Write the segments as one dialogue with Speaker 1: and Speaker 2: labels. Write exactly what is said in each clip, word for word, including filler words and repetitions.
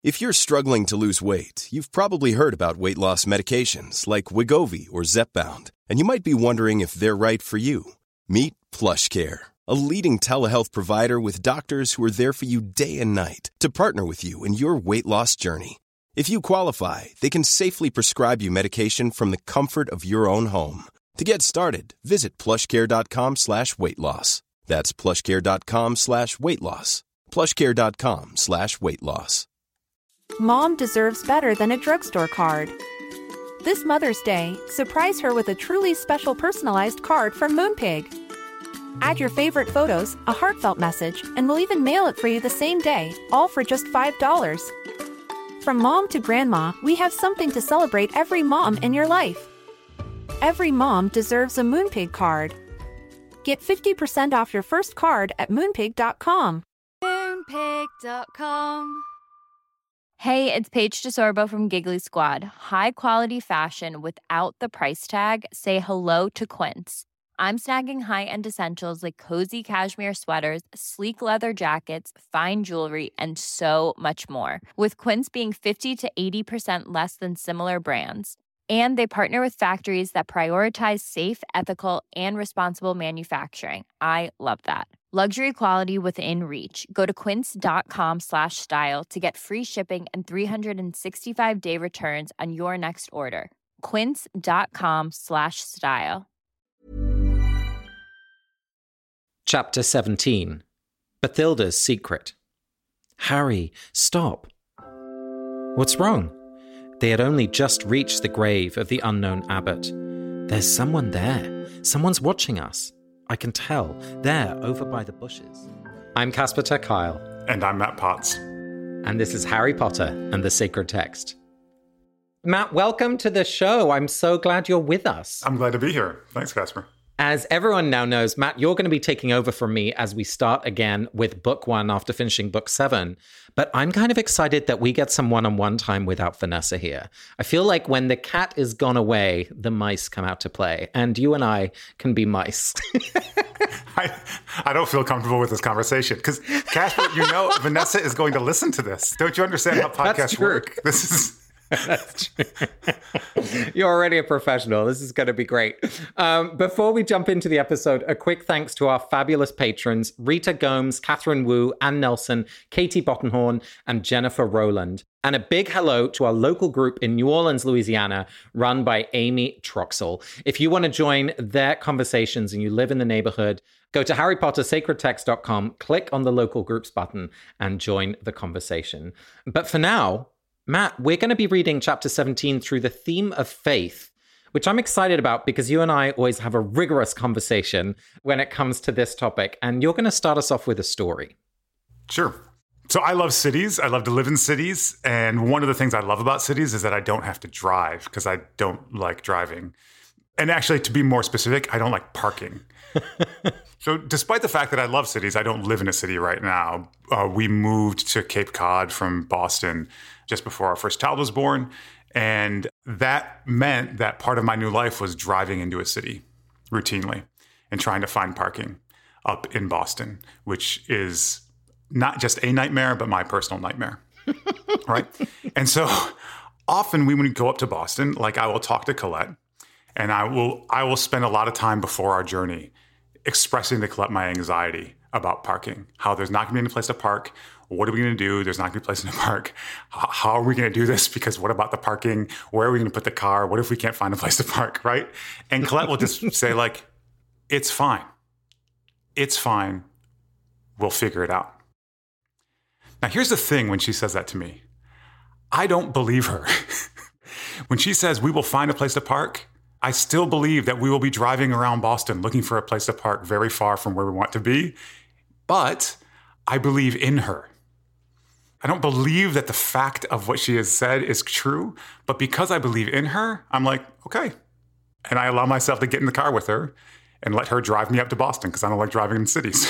Speaker 1: If you're struggling to lose weight, you've probably heard about weight loss medications like Wegovy or Zepbound, and you might be wondering if they're right for you. Meet PlushCare, a leading telehealth provider with doctors who are there for you day and night to partner with you in your weight loss journey. If you qualify, they can safely prescribe you medication from the comfort of your own home. To get started, visit plushcare.com slash weight loss. That's plushcare.com slash weight loss. plushcare.com slash weight loss.
Speaker 2: Mom deserves better than a drugstore card. This Mother's Day, surprise her with a truly special personalized card from Moonpig. Add your favorite photos, a heartfelt message, and we'll even mail it for you the same day, all for just five dollars. From mom to grandma, we have something to celebrate every mom in your life. Every mom deserves a Moonpig card. Get fifty percent off your first card at moonpig dot com.
Speaker 3: moonpig dot com. Hey, it's Paige DeSorbo from Giggly Squad. High quality fashion without the price tag. Say hello to Quince. I'm snagging high-end essentials like cozy cashmere sweaters, sleek leather jackets, fine jewelry, and so much more. With Quince being fifty to eighty percent less than similar brands. And they partner with factories that prioritize safe, ethical, and responsible manufacturing. I love that. Luxury quality within reach. Go to quince.com slash style to get free shipping and three sixty-five day returns on your next order. Quince.com slash style.
Speaker 4: Chapter seventeen. Bathilda's Secret. Harry, stop. What's wrong? They had only just reached the grave of the unknown abbot. There's someone there. Someone's watching us. I can tell. There, over by the bushes. I'm Casper ter Kuile.
Speaker 5: And I'm Matt Potts.
Speaker 4: And this is Harry Potter and the Sacred Text. Matt, welcome to the show. I'm so glad you're with us.
Speaker 5: I'm glad to be here. Thanks, Casper.
Speaker 4: As everyone now knows, Matt, you're going to be taking over from me as we start again with book one after finishing book seven. But I'm kind of excited that we get some one-on-one time without Vanessa here. I feel like when the cat is gone away, the mice come out to play. And you and I can be mice.
Speaker 5: I, I don't feel comfortable with this conversation because, Casper, you know Vanessa is going to listen to this. Don't you understand how podcasts work? This is...
Speaker 4: That's true. You're already a professional. This is going to be great. Um, before we jump into the episode, a quick thanks to our fabulous patrons, Rita Gomes, Catherine Wu, Anne Nelson, Katie Bottenhorn, and Jennifer Rowland. And a big hello to our local group in New Orleans, Louisiana, run by Amy Troxel. If you want to join their conversations and you live in the neighborhood, go to harry potter sacred text dot com, click on the local groups button, and join the conversation. But for now, Matt, we're going to be reading chapter seventeen through the theme of faith, which I'm excited about because you and I always have a rigorous conversation when it comes to this topic. And you're going to start us off with a story.
Speaker 5: Sure. So I love cities. I love to live in cities. And one of the things I love about cities is that I don't have to drive because I don't like driving. And actually, to be more specific, I don't like parking. So despite the fact that I love cities, I don't live in a city right now. Uh, we moved to Cape Cod from Boston just before our first child was born. And that meant that part of my new life was driving into a city routinely and trying to find parking up in Boston, which is not just a nightmare, but my personal nightmare, right? And so often we would go up to Boston, like I will talk to Colette, and I will I will spend a lot of time before our journey expressing to Colette my anxiety about parking, how there's not going to be any place to park. What are we going to do? There's not going to be a place to park. How are we going to do this? Because what about the parking? Where are we going to put the car? What if we can't find a place to park, right? And Colette will just say like, it's fine. It's fine. We'll figure it out. Now, here's the thing when she says that to me. I don't believe her. When she says we will find a place to park, I still believe that we will be driving around Boston looking for a place to park very far from where we want to be. But I believe in her. I don't believe that the fact of what she has said is true, but because I believe in her, I'm like, okay. And I allow myself to get in the car with her and let her drive me up to Boston because I don't like driving in cities.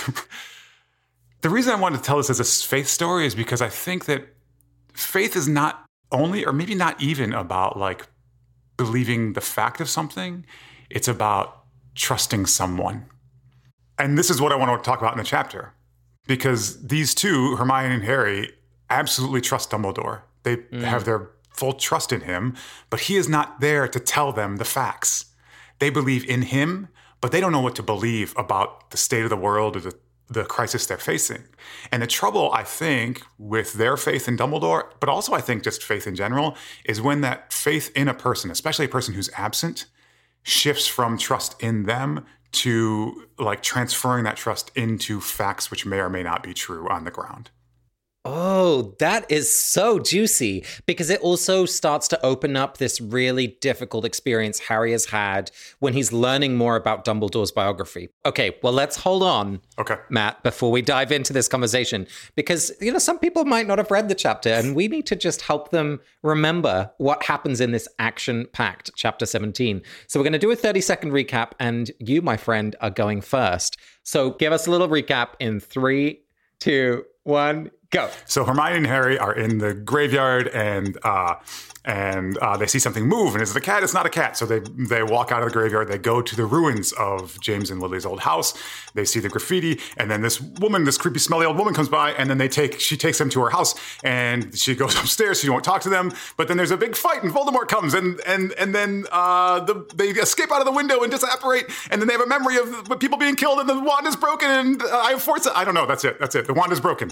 Speaker 5: The reason I wanted to tell this as a faith story is because I think that faith is not only, or maybe not even about like believing the fact of something. It's about trusting someone. And this is what I want to talk about in the chapter. Because these two, Hermione and Harry, absolutely trust Dumbledore. They mm. have their full trust in him, but he is not there to tell them the facts. They believe in him, but they don't know what to believe about the state of the world or the, the crisis they're facing. And the trouble, I think, with their faith in Dumbledore, but also I think just faith in general, is when that faith in a person, especially a person who's absent, shifts from trust in them to like transferring that trust into facts which may or may not be true on the ground.
Speaker 4: Oh, that is so juicy, because it also starts to open up this really difficult experience Harry has had when he's learning more about Dumbledore's biography. Okay, well, let's hold on,
Speaker 5: okay,
Speaker 4: Matt, before we dive into this conversation, because, you know, some people might not have read the chapter, and we need to just help them remember what happens in this action-packed chapter seventeen. So we're going to do a thirty-second recap, and you, my friend, are going first. So give us a little recap in three, two, one, go.
Speaker 5: So Hermione and Harry are in the graveyard, and uh, and uh, they see something move, and is it a cat? It's not a cat. So they they walk out of the graveyard. They go to the ruins of James and Lily's old house. They see the graffiti, and then this woman, this creepy, smelly old woman, comes by, and then they take she takes them to her house, and she goes upstairs. She won't talk to them, but then there's a big fight, and Voldemort comes, and and and then uh, the, they escape out of the window and disapparate, and then they have a memory of people being killed, and the wand is broken, and uh, I have force. I don't know. That's it. That's it. The wand is broken.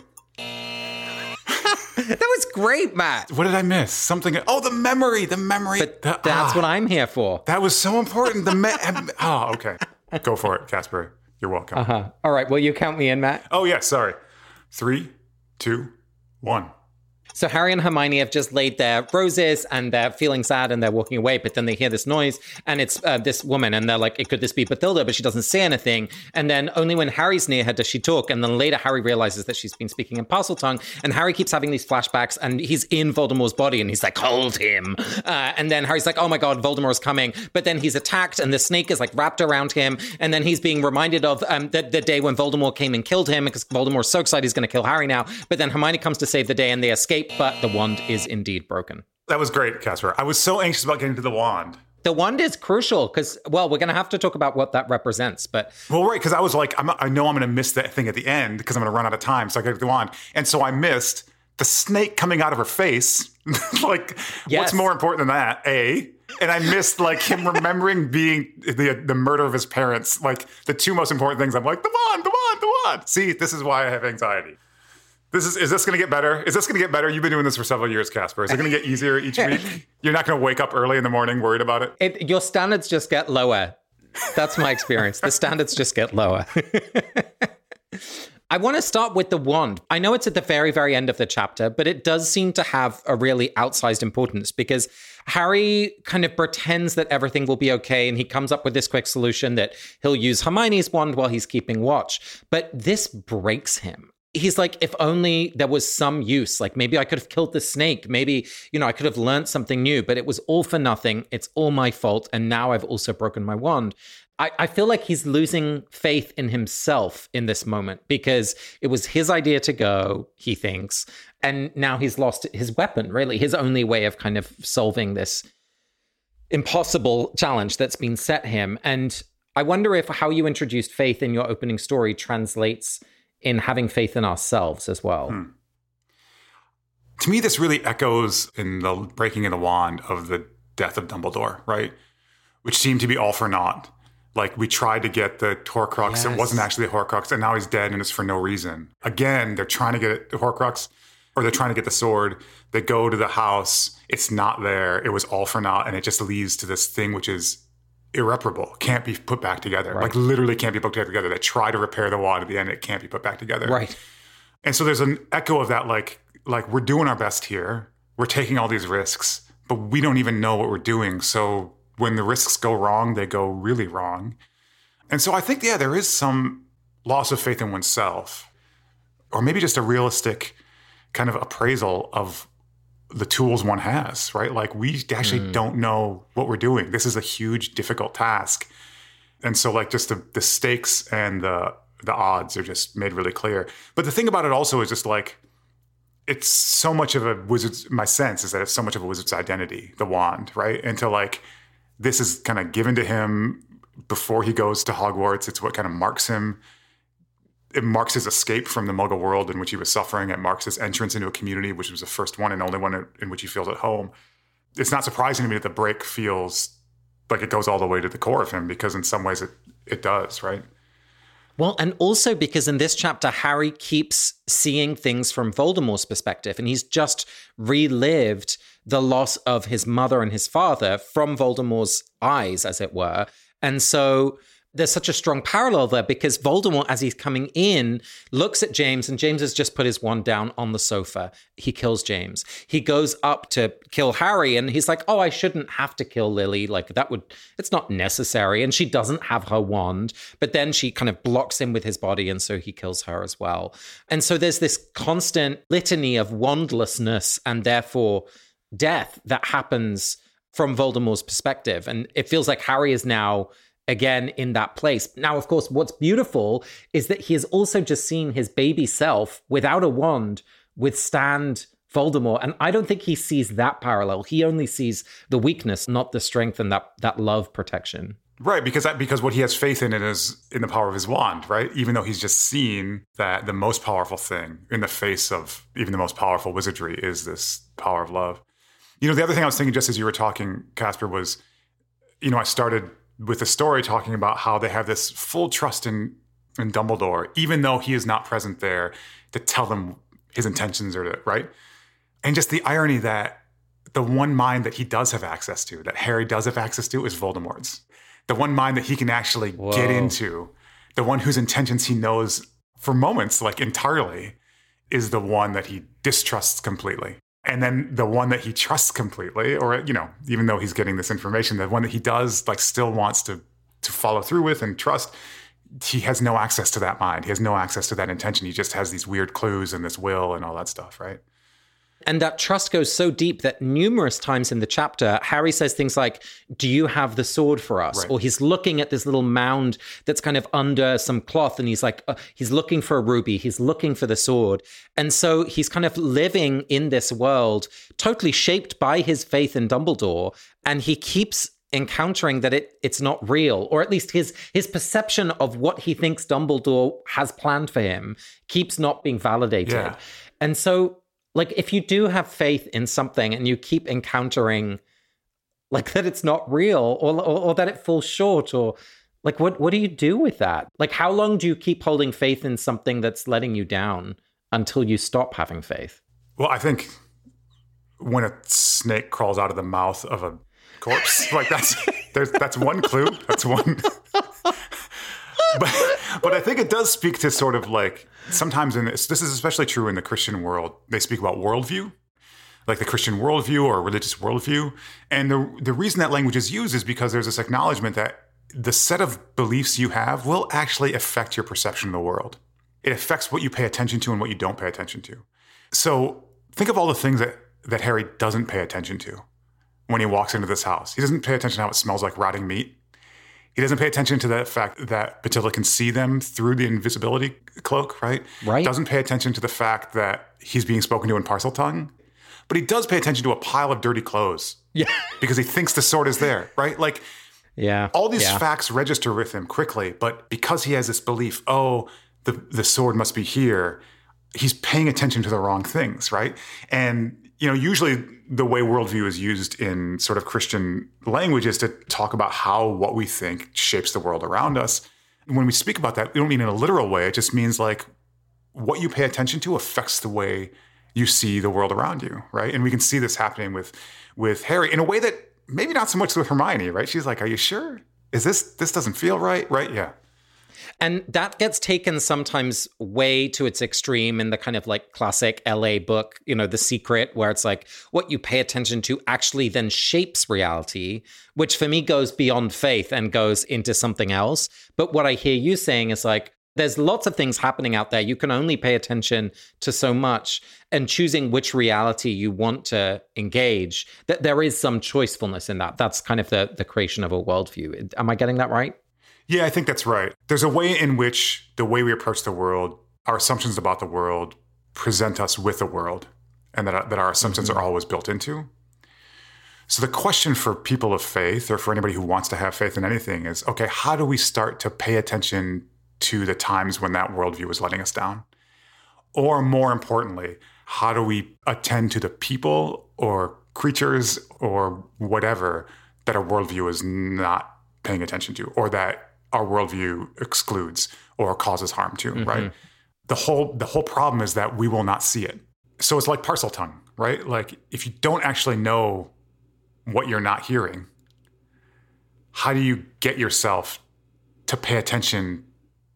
Speaker 4: That was great, Matt.
Speaker 5: What did I miss? Something. Oh, the memory. The memory.
Speaker 4: But
Speaker 5: the,
Speaker 4: that's
Speaker 5: ah,
Speaker 4: what I'm here for.
Speaker 5: That was so important. The me- Oh, okay. Go for it, Casper. You're welcome.
Speaker 4: Uh-huh. All right. Will you count me in, Matt?
Speaker 5: Oh, yeah. Sorry. Three, two, one.
Speaker 4: So Harry and Hermione have just laid their roses, and they're feeling sad, and they're walking away, but then they hear this noise, and it's uh, this woman, and they're like, could this be Bathilda? But she doesn't say anything. And then only when Harry's near her does she talk, and then later Harry realizes that she's been speaking in Parseltongue, and Harry keeps having these flashbacks, and he's in Voldemort's body, and he's like, hold him. Uh, and then Harry's like, oh my God, Voldemort's coming. But then he's attacked, and the snake is like wrapped around him, and then he's being reminded of um, the, the day when Voldemort came and killed him, because Voldemort's so excited he's going to kill Harry now. But then Hermione comes to save the day, and they escape, but the wand is indeed broken.
Speaker 5: That was great, Casper. I was so anxious about getting to the wand.
Speaker 4: The wand is crucial because, well, we're going to have to talk about what that represents, but...
Speaker 5: Well, right, because I was like, I'm, I know I'm going to miss that thing at the end because I'm going to run out of time, so I got to the wand. And so I missed the snake coming out of her face. Like, yes. What's more important than that? A... And I missed, like, him remembering being the the murder of his parents. Like, the two most important things. I'm like, the wand, the wand, the wand. See, this is why I have anxiety. This is, is this going to get better? Is this going to get better? You've been doing this for several years, Casper. Is it going to get easier each week? You're not going to wake up early in the morning worried about it?
Speaker 4: it? Your standards just get lower. That's my experience. The standards just get lower. I want to start with the wand. I know it's at the very, very end of the chapter, but it does seem to have a really outsized importance because Harry kind of pretends that everything will be okay, and he comes up with this quick solution that he'll use Hermione's wand while he's keeping watch. But this breaks him. He's like, if only there was some use, like maybe I could have killed the snake. Maybe, you know, I could have learned something new, but it was all for nothing. It's all my fault. And now I've also broken my wand. I, I feel like he's losing faith in himself in this moment because it was his idea to go, he thinks, and now he's lost his weapon, really, his only way of kind of solving this impossible challenge that's been set him. And I wonder if how you introduced faith in your opening story translates in having faith in ourselves as well. Hmm.
Speaker 5: To me, this really echoes in the breaking of the wand of the death of Dumbledore, right? Which seemed to be all for naught. Like, we tried to get the Horcrux. Yes. It wasn't actually the Horcrux, and now he's dead, and it's for no reason. Again, they're trying to get the Horcrux, or they're trying to get the sword. They go to the house. It's not there. It was all for naught, and it just leads to this thing which is irreparable, can't be put back together. Right. Like, literally can't be put back together. They try to repair the wand at the end, it can't be put back together.
Speaker 4: Right.
Speaker 5: And so there's an echo of that, like, like we're doing our best here. We're taking all these risks, but we don't even know what we're doing. So when the risks go wrong, they go really wrong. And so I think, yeah, there is some loss of faith in oneself, or maybe just a realistic kind of appraisal of the tools one has, right? Like, we actually mm. don't know what we're doing. This is a huge, difficult task. And so, like, just the, the stakes and the the odds are just made really clear. But the thing about it also is just like, it's so much of a wizard's, my sense is that it's so much of a wizard's identity, the wand, right? And to like, this is kind of given to him before he goes to Hogwarts. It's what kind of marks him. It marks his escape from the Muggle world in which he was suffering. It marks his entrance into a community, which was the first one and only one in which he feels at home. It's not surprising to me that the break feels like it goes all the way to the core of him, because in some ways it, it does, right?
Speaker 4: Well, and also because in this chapter, Harry keeps seeing things from Voldemort's perspective, and he's just relived the loss of his mother and his father from Voldemort's eyes, as it were. And so there's such a strong parallel there, because Voldemort, as he's coming in, looks at James, and James has just put his wand down on the sofa. He kills James. He goes up to kill Harry, and he's like, oh, I shouldn't have to kill Lily. Like, that would, it's not necessary. And she doesn't have her wand, but then she kind of blocks him with his body, and so he kills her as well. And so there's this constant litany of wandlessness and therefore death that happens from Voldemort's perspective. And it feels like Harry is now again in that place. Now, of course, what's beautiful is that he has also just seen his baby self without a wand withstand Voldemort. And I don't think he sees that parallel. He only sees the weakness, not the strength and that that love protection.
Speaker 5: Right, because that, because what he has faith in it is in the power of his wand, right? Even though he's just seen that the most powerful thing in the face of even the most powerful wizardry is this power of love. You know, the other thing I was thinking just as you were talking, Casper, was, you know, I started with the story talking about how they have this full trust in, in Dumbledore, even though he is not present there to tell them his intentions are to, right? And just the irony that the one mind that he does have access to, that Harry does have access to, is Voldemort's. The one mind that he can actually Whoa. get into, the one whose intentions he knows for moments, like entirely, is the one that he distrusts completely. And then the one that he trusts completely, or, you know, even though he's getting this information, the one that he does like still wants to to follow through with and trust, he has no access to that mind. He has no access to that intention. He just has these weird clues and this will and all that stuff, right?
Speaker 4: And that trust goes so deep that numerous times in the chapter, Harry says things like, do you have the sword for us? Right. Or he's looking at this little mound that's kind of under some cloth, and he's like, uh, he's looking for a ruby. He's looking for the sword. And so he's kind of living in this world totally shaped by his faith in Dumbledore. And he keeps encountering that it it's not real, or at least his his perception of what he thinks Dumbledore has planned for him keeps not being validated. Yeah. And so, like, if you do have faith in something and you keep encountering, like, that it's not real, or, or or that it falls short, or like, what what do you do with that? Like, how long do you keep holding faith in something that's letting you down until you stop having faith?
Speaker 5: Well, I think when a snake crawls out of the mouth of a corpse, like that's there's that's one clue. That's one. But but I think it does speak to sort of like, sometimes in this, this is especially true in the Christian world, they speak about worldview, like the Christian worldview or religious worldview. And the the reason that language is used is because there's this acknowledgement that the set of beliefs you have will actually affect your perception of the world. It affects what you pay attention to and what you don't pay attention to. So think of all the things that, that Harry doesn't pay attention to when he walks into this house. He doesn't pay attention to how it smells like rotting meat. He doesn't pay attention to the fact that Bathilda can see them through the invisibility cloak, right?
Speaker 4: Right.
Speaker 5: Doesn't pay attention to the fact that he's being spoken to in Parseltongue. But he does pay attention to a pile of dirty clothes.
Speaker 4: Yeah.
Speaker 5: Because he thinks the sword is there, right? Like,
Speaker 4: yeah.
Speaker 5: all these
Speaker 4: yeah.
Speaker 5: facts register with him quickly, but because he has this belief, oh, the, the sword must be here, he's paying attention to the wrong things, right? And, you know, usually the way worldview is used in sort of Christian language is to talk about how what we think shapes the world around us. When we speak about that, we don't mean in a literal way. It just means like what you pay attention to affects the way you see the world around you, right? And we can see this happening with with Harry in a way that maybe not so much with Hermione, right? She's like, are you sure? Is this, this doesn't feel right, right? Yeah.
Speaker 4: And that gets taken sometimes way to its extreme in the kind of like classic L A book, you know, The Secret, where it's like what you pay attention to actually then shapes reality, which for me goes beyond faith and goes into something else. But what I hear you saying is like, there's lots of things happening out there. You can only pay attention to so much, and choosing which reality you want to engage, that there is some choicefulness in that. That's kind of the, the creation of a worldview. Am I getting that right?
Speaker 5: Yeah, I think that's right. There's a way in which the way we approach the world, our assumptions about the world, present us with the world, and that, that our assumptions mm-hmm. are always built into. So the question for people of faith, or for anybody who wants to have faith in anything, is, okay, how do we start to pay attention to the times when that worldview was letting us down? Or more importantly, how do we attend to the people or creatures or whatever that our worldview is not paying attention to, or that our worldview excludes or causes harm to, mm-hmm. right? The whole the whole problem is that we will not see it. So it's like parcel tongue, right? Like if you don't actually know what you're not hearing, how do you get yourself to pay attention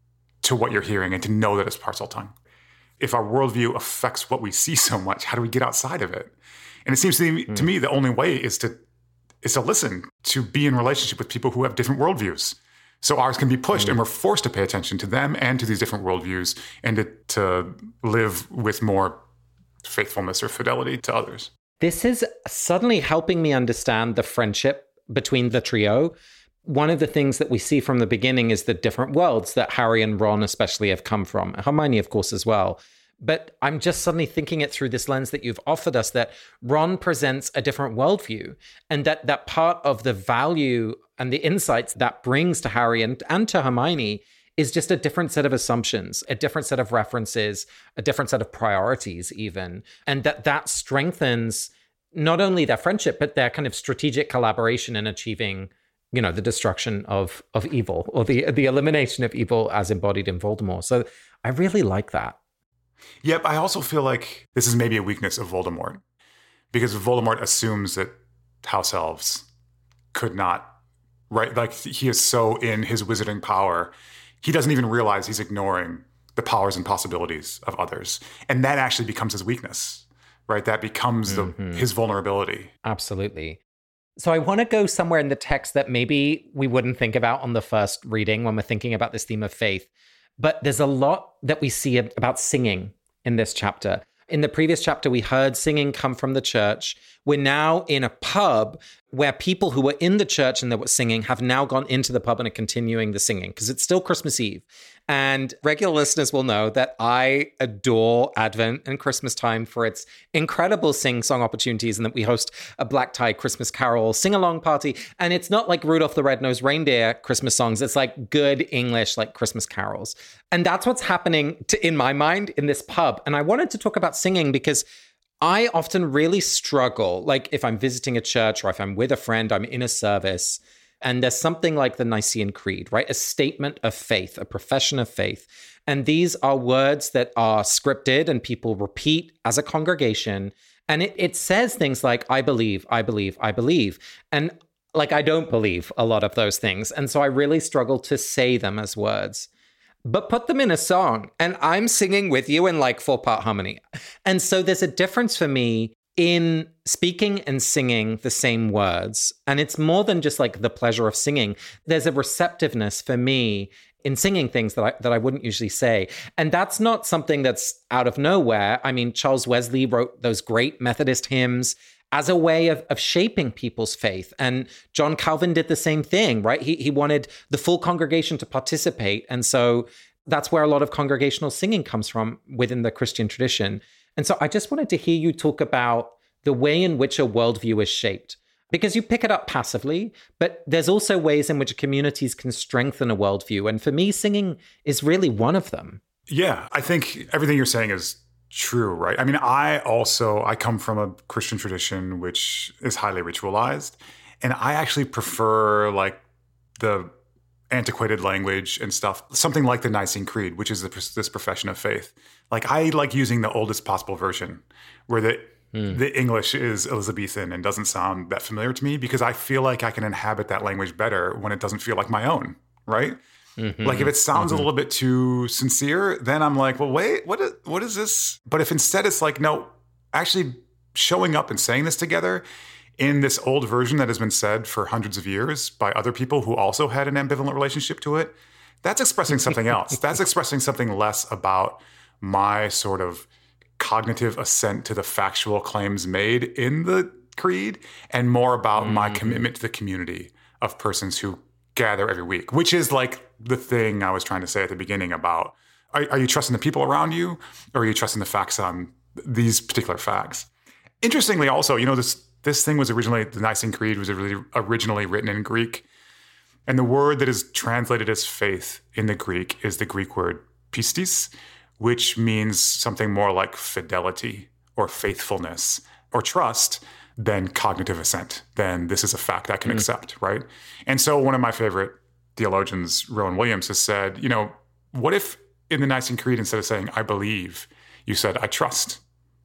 Speaker 5: to what you're hearing and to know that it's parcel tongue? If our worldview affects what we see so much, how do we get outside of it? And it seems to me, mm. to me the only way is to is to listen, to be in relationship with people who have different worldviews. So ours can be pushed mm. and we're forced to pay attention to them and to these different worldviews and to, to live with more faithfulness or fidelity to others.
Speaker 4: This is suddenly helping me understand the friendship between the trio. One of the things that we see from the beginning is the different worlds that Harry and Ron especially have come from. Hermione, of course, as well. But I'm just suddenly thinking it through this lens that you've offered us, that Ron presents a different worldview, and that that part of the value and the insights that brings to Harry and, and to Hermione is just a different set of assumptions, a different set of references, a different set of priorities even. And that that strengthens not only their friendship, but their kind of strategic collaboration in achieving, you know, the destruction of of evil, or the the elimination of evil as embodied in Voldemort. So I really like that.
Speaker 5: Yep, I also feel like this is maybe a weakness of Voldemort, because Voldemort assumes that house elves could not, right? Like he is so in his wizarding power, he doesn't even realize he's ignoring the powers and possibilities of others. And that actually becomes his weakness, right? That becomes the, mm-hmm. his vulnerability.
Speaker 4: Absolutely. So I want to go somewhere in the text that maybe we wouldn't think about on the first reading when we're thinking about this theme of faith. But there's a lot that we see about singing in this chapter. In the previous chapter, we heard singing come from the church. We're now in a pub where people who were in the church and that were singing have now gone into the pub and are continuing the singing because it's still Christmas Eve. And regular listeners will know that I adore Advent and Christmas time for its incredible sing-song opportunities, and that we host a Black Tie Christmas Carol sing-along party. And it's not like Rudolph the Red-Nosed Reindeer Christmas songs. It's like good English, like Christmas carols. And that's what's happening to, in my mind in this pub. And I wanted to talk about singing because I often really struggle, like if I'm visiting a church or if I'm with a friend, I'm in a service, and there's something like the Nicene Creed, right? A statement of faith, a profession of faith. And these are words that are scripted and people repeat as a congregation. And it, it says things like, I believe, I believe, I believe. And like, I don't believe a lot of those things. And so I really struggle to say them as words. But put them in a song, and I'm singing with you in like four-part harmony. And so there's a difference for me in speaking and singing the same words. And it's more than just like the pleasure of singing. There's a receptiveness for me in singing things that I, that I wouldn't usually say. And that's not something that's out of nowhere. I mean, Charles Wesley wrote those great Methodist hymns as a way of, of shaping people's faith. And John Calvin did the same thing, right? He, he wanted the full congregation to participate. And so that's where a lot of congregational singing comes from within the Christian tradition. And so I just wanted to hear you talk about the way in which a worldview is shaped, because you pick it up passively, but there's also ways in which communities can strengthen a worldview. And for me, singing is really one of them.
Speaker 5: Yeah, I think everything you're saying is true, right? I mean, I also, I come from a Christian tradition which is highly ritualized, and I actually prefer like the antiquated language and stuff, something like the Nicene Creed, which is the, this profession of faith. Like I like using the oldest possible version where the mm. the English is Elizabethan and doesn't sound that familiar to me, because I feel like I can inhabit that language better when it doesn't feel like my own, right? Mm-hmm. Like if it sounds mm-hmm. a little bit too sincere, then I'm like, well, wait, what is, what is this? But if instead it's like, no, actually showing up and saying this together in this old version that has been said for hundreds of years by other people who also had an ambivalent relationship to it, that's expressing something else. That's expressing something less about my sort of cognitive assent to the factual claims made in the creed, and more about mm-hmm. my commitment to the community of persons who gather every week, which is like the thing I was trying to say at the beginning about, are, are you trusting the people around you, or are you trusting the facts on these particular facts? Interestingly also, you know, this this thing was originally, the Nicene Creed was originally written in Greek. And the word that is translated as faith in the Greek is the Greek word pistis, which means something more like fidelity or faithfulness or trust than cognitive assent, than this is a fact I can mm. accept, right? And so one of my favorite theologians, Rowan Williams, has said, you know, what if in the Nicene Creed, instead of saying, I believe, you said, I trust.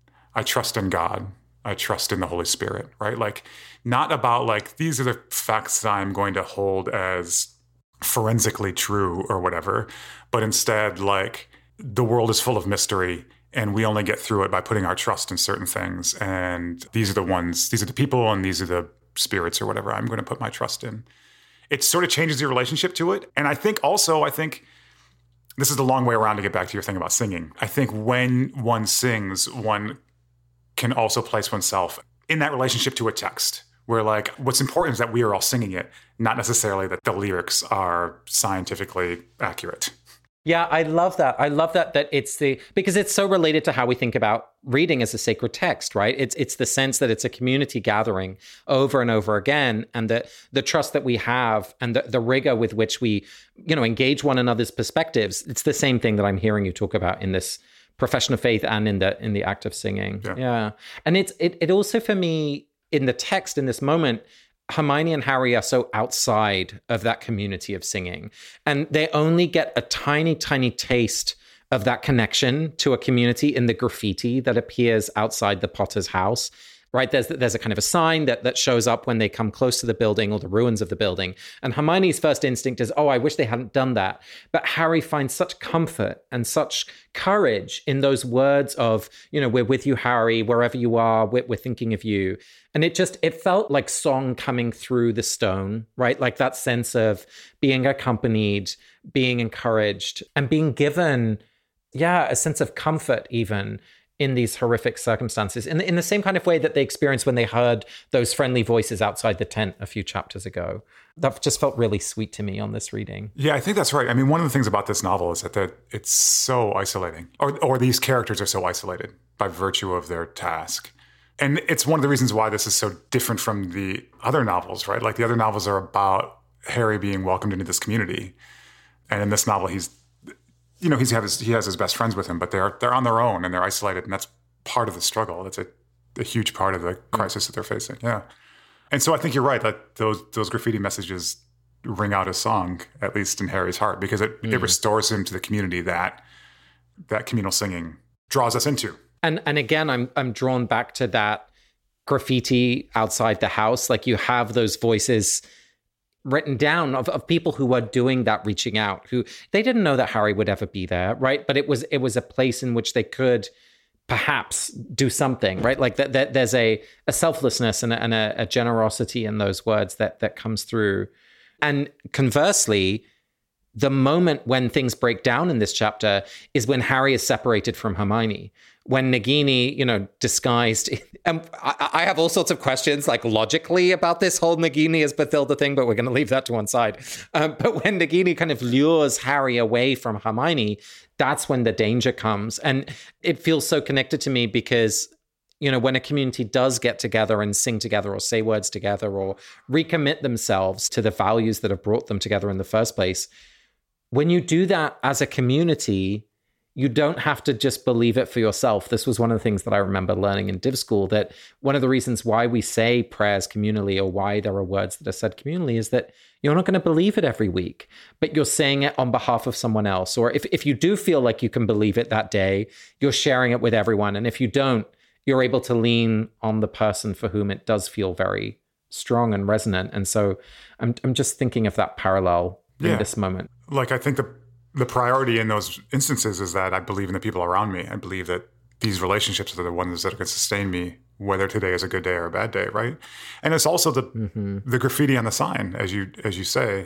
Speaker 5: I trust in God. I trust in the Holy Spirit, right? Like, not about like, these are the facts that I'm going to hold as forensically true or whatever, but instead like, the world is full of mystery and we only get through it by putting our trust in certain things. And these are the ones, these are the people and these are the spirits or whatever I'm going to put my trust in. It sort of changes your relationship to it. And I think also, I think this is the long way around to get back to your thing about singing. I think when one sings, one can also place oneself in that relationship to a text where like, what's important is that we are all singing it, not necessarily that the lyrics are scientifically accurate.
Speaker 4: Yeah, I love that. I love that, that it's the, because it's so related to how we think about reading as a sacred text, right? It's it's the sense that it's a community gathering over and over again, and the, the trust that we have and the, the rigor with which we, you know, engage one another's perspectives. It's the same thing that I'm hearing you talk about in this profession of faith and in the in the act of singing. Yeah. yeah. And it's it it also for me in the text in this moment, Hermione and Harry are so outside of that community of singing, and they only get a tiny, tiny taste of that connection to a community in the graffiti that appears outside the Potter's house. Right, there's there's a kind of a sign that that shows up when they come close to the building or the ruins of the building. And Hermione's first instinct is, oh, I wish they hadn't done that. But Harry finds such comfort and such courage in those words of, you know, we're with you, Harry, wherever you are, we're, we're thinking of you. And it just, it felt like song coming through the stone, right? Like that sense of being accompanied, being encouraged, and being given, yeah, a sense of comfort even in these horrific circumstances, in, in the same kind of way that they experienced when they heard those friendly voices outside the tent a few chapters ago. That just felt really sweet to me on this reading.
Speaker 5: Yeah, I think that's right. I mean, one of the things about this novel is that, that it's so isolating, or, or these characters are so isolated by virtue of their task. And it's one of the reasons why this is so different from the other novels, right? Like the other novels are about Harry being welcomed into this community. And in this novel, he's You know, he's have his, he has his best friends with him, but they're they're on their own and they're isolated, and that's part of the struggle. That's a, a huge part of the crisis that they're facing. Yeah, and so I think you're right that those those graffiti messages ring out a song, at least in Harry's heart, because it, mm. it restores him to the community that that communal singing draws us into.
Speaker 4: And and again, I'm I'm drawn back to that graffiti outside the house. Like you have those voices written down of, of people who were doing that reaching out, who they didn't know that Harry would ever be there, right? But it was it was a place in which they could perhaps do something, right? Like that, that there's a, a selflessness and, a, and a, a generosity in those words that that comes through. And conversely, the moment when things break down in this chapter is when Harry is separated from Hermione. When Nagini, you know, disguised, and I, I have all sorts of questions, like logically about this whole Nagini as Bathilda thing, but we're going to leave that to one side. Um, but when Nagini kind of lures Harry away from Hermione, that's when the danger comes. And it feels so connected to me because, you know, when a community does get together and sing together or say words together or recommit themselves to the values that have brought them together in the first place, when you do that as a community, you don't have to just believe it for yourself. This was one of the things that I remember learning in Div School, that one of the reasons why we say prayers communally or why there are words that are said communally is that you're not going to believe it every week, but you're saying it on behalf of someone else. Or if, if you do feel like you can believe it that day, you're sharing it with everyone. And if you don't, you're able to lean on the person for whom it does feel very strong and resonant. And so I'm I'm just thinking of that parallel in yeah. this moment.
Speaker 5: Like, I think the the priority in those instances is that I believe in the people around me. I believe that these relationships are the ones that are going to sustain me, whether today is a good day or a bad day, right? And it's also the mm-hmm. the graffiti on the sign, as you as you say.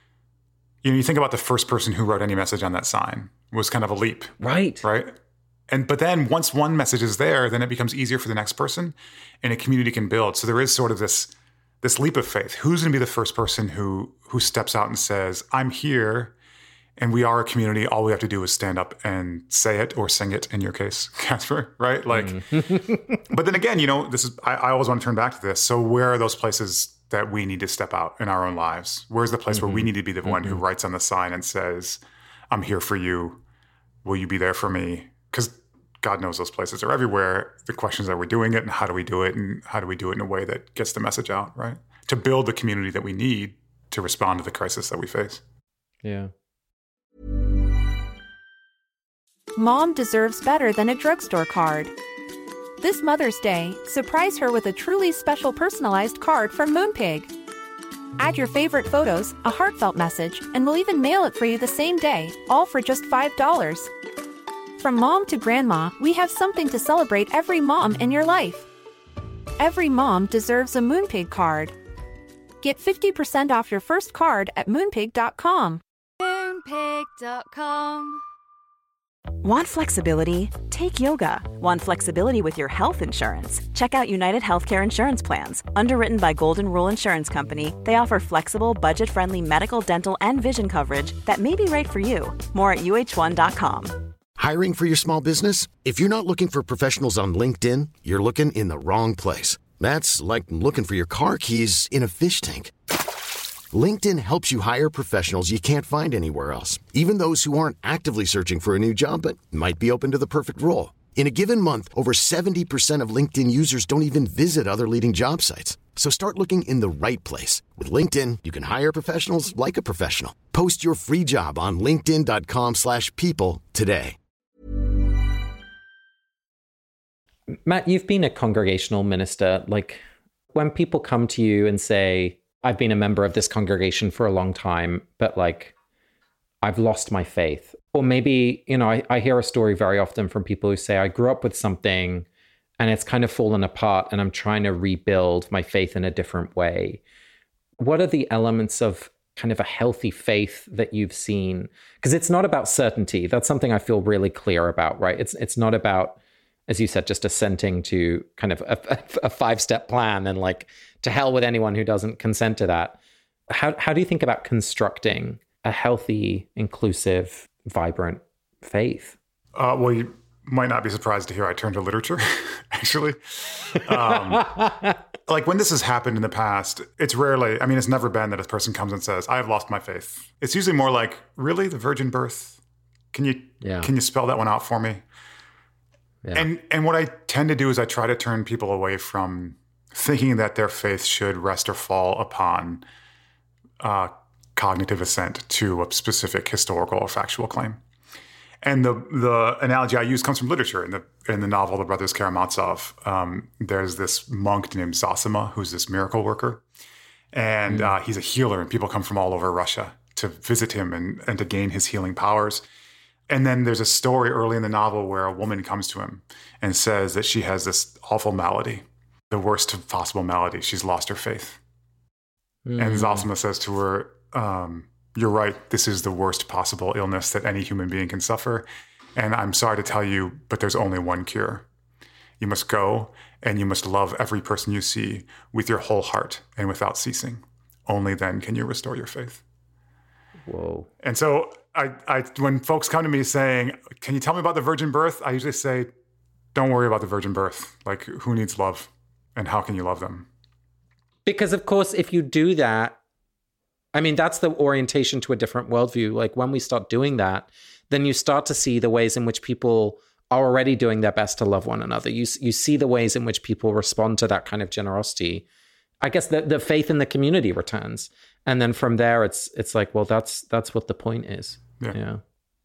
Speaker 5: You know, you think about the first person who wrote any message on that sign was kind of a leap,
Speaker 4: right?
Speaker 5: Right. And but then once one message is there, then it becomes easier for the next person, and a community can build. So there is sort of this this leap of faith. Who's going to be the first person who who steps out and says, "I'm here." And we are a community. All we have to do is stand up and say it or sing it, in your case, Casper, right? Like, mm. But then again, you know, this is, I, I always want to turn back to this. So where are those places that we need to step out in our own lives? Where's the place mm-hmm. where we need to be the mm-hmm. one who writes on the sign and says, I'm here for you. Will you be there for me? Because God knows those places are everywhere. The question is, are we doing it, and how do we do it, and how do we do it in a way that gets the message out, right? To build the community that we need to respond to the crisis that we face.
Speaker 4: Yeah.
Speaker 2: Mom deserves better than a drugstore card. This Mother's Day, surprise her with a truly special personalized card from Moonpig. Add your favorite photos, a heartfelt message, and we'll even mail it for you the same day, all for just five dollars. From mom to grandma, we have something to celebrate every mom in your life. Every mom deserves a Moonpig card. Get fifty percent off your first card at moonpig dot com.
Speaker 6: moonpig dot com.
Speaker 7: Want flexibility? Take yoga. Want flexibility with your health insurance? Check out United Healthcare Insurance Plans. Underwritten by Golden Rule Insurance Company, they offer flexible, budget-friendly medical, dental, and vision coverage that may be right for you. More at U H one dot com.
Speaker 8: Hiring for your small business? If you're not looking for professionals on LinkedIn, you're looking in the wrong place. That's like looking for your car keys in a fish tank. LinkedIn helps you hire professionals you can't find anywhere else, even those who aren't actively searching for a new job but might be open to the perfect role. In a given month, over seventy percent of LinkedIn users don't even visit other leading job sites. So start looking in the right place. With LinkedIn, you can hire professionals like a professional. Post your free job on linkedin dot com slash people today.
Speaker 4: Matt, you've been a congregational minister. Like, when people come to you and say, I've been a member of this congregation for a long time, but like, I've lost my faith. Or maybe, you know, I, I hear a story very often from people who say, I grew up with something and it's kind of fallen apart and I'm trying to rebuild my faith in a different way. What are the elements of kind of a healthy faith that you've seen? Because it's not about certainty. That's something I feel really clear about, right? It's it's not about, as you said, just assenting to kind of a, a five-step plan and like, to hell with anyone who doesn't consent to that. How how do you think about constructing a healthy, inclusive, vibrant faith?
Speaker 5: Uh, well, you might not be surprised to hear I turned to literature, actually. Um, like when this has happened in the past, it's rarely, I mean, it's never been that a person comes and says, I have lost my faith. It's usually more like, really, the virgin birth? Can you yeah. can you spell that one out for me? Yeah. And and what I tend to do is I try to turn people away from thinking that their faith should rest or fall upon uh, cognitive assent to a specific historical or factual claim. And the the analogy I use comes from literature. In the in the novel The Brothers Karamazov, um, there's this monk named Zosima who's this miracle worker. And mm. uh, he's a healer, and people come from all over Russia to visit him and, and to gain his healing powers. And then there's a story early in the novel where a woman comes to him and says that she has this awful malady, the worst possible malady. She's lost her faith. Mm. And Zosima says to her, um, you're right, this is the worst possible illness that any human being can suffer. And I'm sorry to tell you, but there's only one cure. You must go and you must love every person you see with your whole heart and without ceasing. Only then can you restore your faith.
Speaker 4: Whoa.
Speaker 5: And so I, I, when folks come to me saying, can you tell me about the virgin birth? I usually say, don't worry about the virgin birth. Like, who needs love and how can you love them?
Speaker 4: Because of course, if you do that, I mean, that's the orientation to a different worldview. Like when we start doing that, then you start to see the ways in which people are already doing their best to love one another. You you see the ways in which people respond to that kind of generosity. I guess the, the faith in the community returns. And then from there, it's it's like, well, that's that's what the point is.
Speaker 5: Yeah.
Speaker 4: yeah.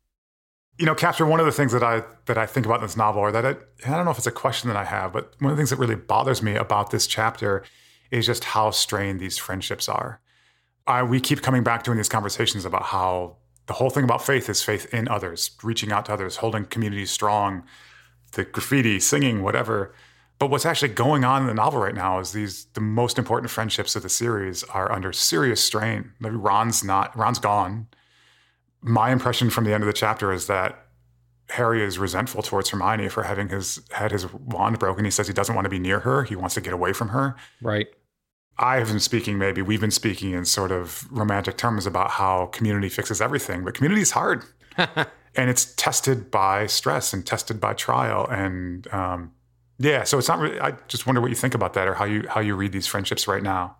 Speaker 5: You know, Catherine, one of the things that I that I think about in this novel, or that I, I don't know if it's a question that I have, but one of the things that really bothers me about this chapter is just how strained these friendships are. I, we keep coming back to in these conversations about how the whole thing about faith is faith in others, reaching out to others, holding communities strong, the graffiti, singing, whatever. But what's actually going on in the novel right now is these the most important friendships of the series are under serious strain. Maybe Ron's not Ron's gone. My impression from the end of the chapter is that Harry is resentful towards Hermione for having his had his wand broken. He says he doesn't want to be near her. He wants to get away from her.
Speaker 4: Right.
Speaker 5: I have been speaking, maybe we've been speaking in sort of romantic terms about how community fixes everything, but community is hard. And it's tested by stress and tested by trial. And um, yeah, so it's not really, I just wonder what you think about that or how you how you read these friendships right now.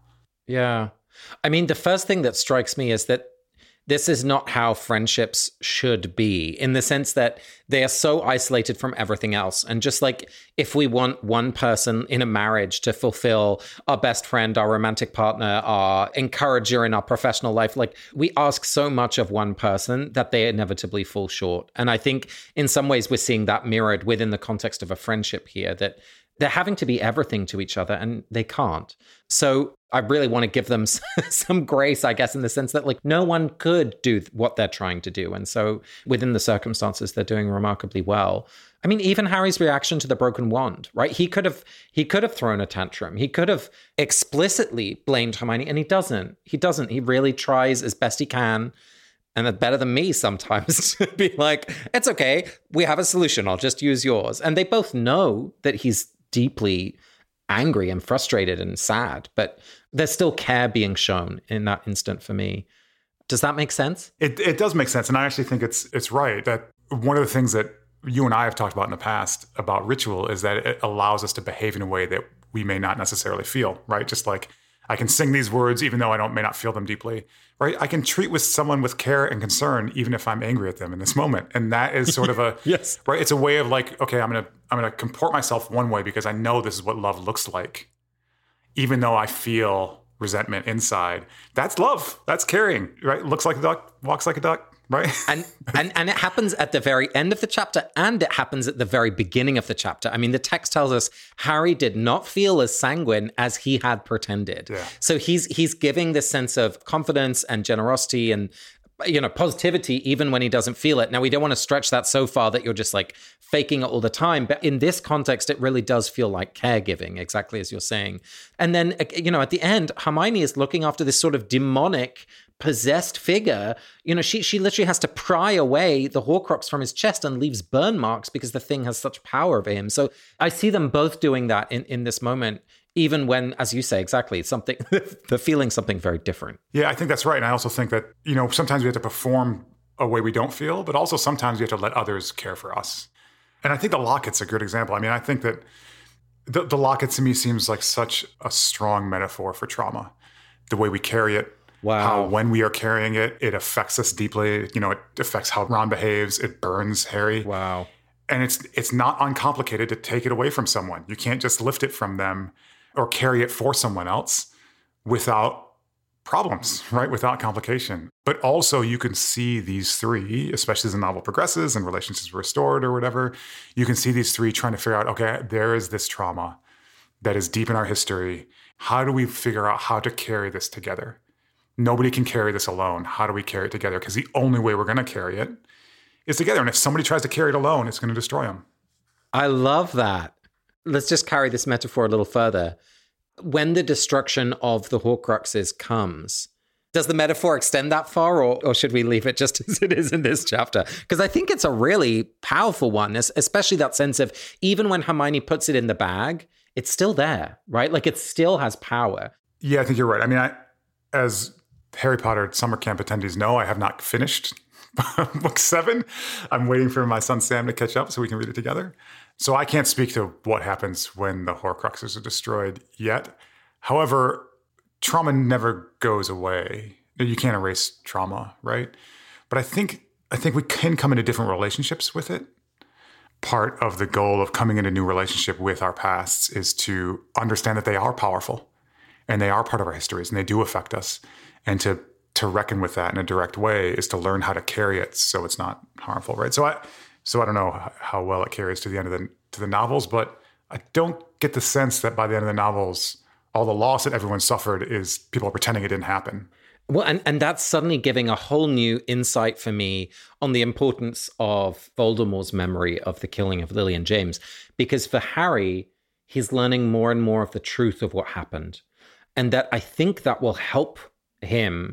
Speaker 4: Yeah. I mean, the first thing that strikes me is that this is not how friendships should be, in the sense that they are so isolated from everything else. And just like if we want one person in a marriage to fulfill our best friend, our romantic partner, our encourager in our professional life, like we ask so much of one person that they inevitably fall short. And I think in some ways we're seeing that mirrored within the context of a friendship here, that they're having to be everything to each other and they can't. So I really want to give them some grace, I guess, in the sense that like no one could do what they're trying to do. And so within the circumstances, they're doing remarkably well. I mean, even Harry's reaction to the broken wand, right? He could have he could have thrown a tantrum. He could have explicitly blamed Hermione, and he doesn't. He doesn't. He really tries as best he can. And it's better than me sometimes to be like, it's okay. We have a solution. I'll just use yours. And they both know that he's deeply angry and frustrated and sad, but there's still care being shown in that instant for me. Does that make sense?
Speaker 5: It it does make sense. And I actually think it's it's right that one of the things that you and I have talked about in the past about ritual is that it allows us to behave in a way that we may not necessarily feel, right? Just like I can sing these words even though I don't may not feel them deeply, right? I can treat with someone with care and concern even if I'm angry at them in this moment. And that is sort of a
Speaker 4: yes,
Speaker 5: right? It's a way of like, okay, I'm going to I'm going to comport myself one way because I know this is what love looks like. Even though I feel resentment inside, that's love. That's caring, right? Looks like a duck, walks like a duck, right?
Speaker 4: and and and it happens at the very end of the chapter, and it happens at the very beginning of the chapter. I mean, the text tells us Harry did not feel as sanguine as he had pretended.
Speaker 5: Yeah.
Speaker 4: So he's he's giving this sense of confidence and generosity and, you know, positivity even when he doesn't feel it. Now, we don't want to stretch that so far that you're just like faking it all the time. But in this context, it really does feel like caregiving, exactly as you're saying. And then, you know, at the end, Hermione is looking after this sort of demonic, possessed figure. You know, she she literally has to pry away the Horcrux from his chest and leaves burn marks because the thing has such power over him. So I see them both doing that in, in this moment, even when, as you say, exactly, something they're feeling something very different.
Speaker 5: Yeah, I think that's right. And I also think that, you know, sometimes we have to perform a way we don't feel, but also sometimes we have to let others care for us. And I think the locket's a good example. I mean, I think that the, the locket to me seems like such a strong metaphor for trauma. The way we carry it,
Speaker 4: wow.
Speaker 5: How when we are carrying it, it affects us deeply. You know, it affects how Ron behaves. It burns Harry.
Speaker 4: Wow.
Speaker 5: And it's it's not uncomplicated to take it away from someone. You can't just lift it from them or carry it for someone else without problems, right? Without complication. But also you can see these three, especially as the novel progresses and relationships are restored or whatever, you can see these three trying to figure out, okay, there is this trauma that is deep in our history. How do we figure out how to carry this together? Nobody can carry this alone. How do we carry it together? Because the only way we're going to carry it is together. And if somebody tries to carry it alone, it's going to destroy them.
Speaker 4: I love that. Let's just carry this metaphor a little further. When the destruction of the Horcruxes comes, does the metaphor extend that far, or, or should we leave it just as it is in this chapter? Because I think it's a really powerful one, especially that sense of even when Hermione puts it in the bag, it's still there, right? Like it still has power.
Speaker 5: Yeah, I think you're right. I mean, I, as Harry Potter summer camp attendees know, I have not finished book seven. I'm waiting for my son Sam to catch up so we can read it together. So I can't speak to what happens when the Horcruxes are destroyed yet. However, trauma never goes away. You can't erase trauma, right? But I think I think we can come into different relationships with it. Part of the goal of coming into a new relationship with our pasts is to understand that they are powerful and they are part of our histories and they do affect us. And to to reckon with that in a direct way is to learn how to carry it so it's not harmful, right? So I so I don't know how well it carries to the end of the to the novels, but I don't get the sense that by the end of the novels, all the loss that everyone suffered is people are pretending it didn't happen.
Speaker 4: Well, and, and that's suddenly giving a whole new insight for me on the importance of Voldemort's memory of the killing of Lily and James. Because for Harry, he's learning more and more of the truth of what happened. And that I think that will help him